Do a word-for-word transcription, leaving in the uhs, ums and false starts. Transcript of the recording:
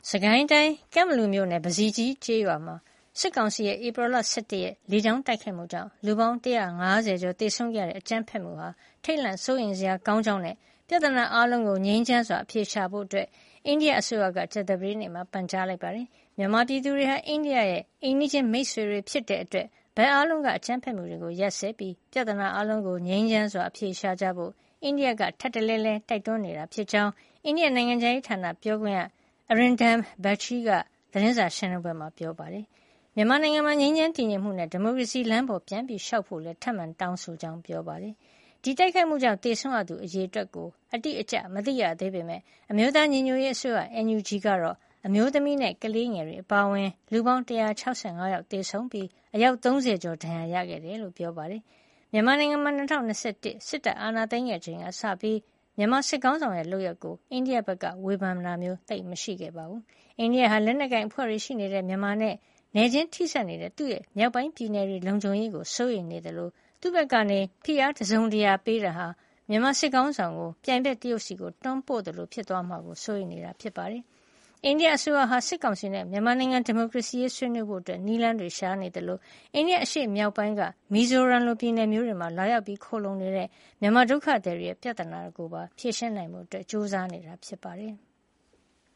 စကိုင်းတိုင်းကမ်ဘလူမြို့နယ်ပဇီကြီးကျေးရွာမှာစစ်ကောင်စီရဲ့ဧပြီလ၁၁ရက်လေကြောင်းတိုက်ခိုက်မှုကြောင့်လူပေါင်း၁၅၀ကျော်သေဆုံးခဲ့ရတဲ့အကြမ်းဖက်မှုဟာထိတ်လန့်စိုးရိမ်စရာကောင်းကြောင်းနဲ့ပြဿနာအားလုံးကိုငြိမ်းချမ်းစွာအဖြေရှာဖို့အတွက်အိန္ဒိယအစိုးရကကြာသပတေးနေ့မှာပန်ကြားလိုက်ပါတယ်။မြန်မာပြည်သူတွေဟာအိန္ဒိယရဲ့အိမ်နီးချင်းမိတ်ဆွေတွေဖြစ်တဲ့အတွက်ဘက်အားလုံးကအကြမ်းဖက်မှုတွေကိုရပ်စဲပြီးပြဿနာအားလုံးကိုငြိမ်းချမ်းစွာအဖြေရှာကြဖို့အိန္ဒိယကထပ်တလဲလဲတိုက်တွန်းနေတာဖြစ်ကြောင်းအိန္ဒိယနိုင်ငံခြားရေးဌာနပြောခွင့်ရArindam Bagchi ကသတင်းစာရှင်းလင်းပွဲမှာပြောပါတယ်။မြန်မာနိုင်ငံမှာငြိမ်းချမ်းတည်ငြိမ်မှုနဲ့ဒီမိုကရေစီလမ်းပေါ်ပြန်ပြီးလျှောက်ဖို့လည်းထပ်မံတောင်းဆိုကြောင်းပြောပါတယ်။ဒီတိုက်ခိုက်မှုကြောင့်သေဆုံးရသူအရေအတွက်ကိုအတိအကျမသိရသေးပေမဲ့အမျိုးသားညီညွတ်ရေးအစိုးရ N U G ကတော့အမျိုးသမီးနဲ့ကလေးငယ်တွေအပါအဝင်လူပေါင်း၁၆၅ယောက်သေဆုံးပြီးအယောက်၃၀ကျော်ဒဏ်ရာရခဲ့တယ်လို့ပြောပါတယ်။မြန်မာနိုင်ငံမှာ၂၀၂၁စစ်တပ်အာဏာသိမ်းခဲ့ချိန်ကစပြီးမြန်မာစစ်ကောင်းဆောင်ရဲ့လုပ်ရက်ကိုအိန္ဒိယဘက်ကဝေဖန်တာမျိုးသိပ်မရှိခဲ့ပါဘူး။အိန္ဒိယဟာလက်နက်ကိုင်အဖွဲ့တွေရှိနေတဲ့မြန်မာနဲ့နယ်ချင်းထိစပ်နေတဲ့သူ့ရဲ့မြောက်ပိုင်းပြည်နယ်တွေလုံခြုံရေးကိုစိုးရိမ်နေတယ်လို့သူ့ဘက်ကနေဖိအားတစုံတရာပေးတာဟာမြန်မာစစ်ကောင်းဆောင်ကိုပြိုင်ဘက်တရုတ်စီကိုတွန်းပို့တယ်လို့ဖြစ်သွားမှာကိုစိုးရိမ်နေတာဖြစ်ပါတယ်။အိန္ဒိယအစိုးရဟာစစ်ကောင်စီနဲ့မြန်မာနိုင်ငံဒီမိုကရေစီရေးဆွေးနွေးဖို့အတွက်နည်းလမ်းတွေရှာနေတယ်လို့အိန္ဒိယအရှေ့မြောက်ပိုင်းကမီဇိုရမ်လိုပြည်နယ်မျိုးတွေမှာလာရောက်ပြီးခိုလုံနေတဲ့မြန်မာဒုက္ခသည်တွေရဲ့ပြဿနာကိုပါဖြေရှင်းနိုင်ဖို့အတွက်ကြိုးစားနေတာဖြစ်ပါတယ်။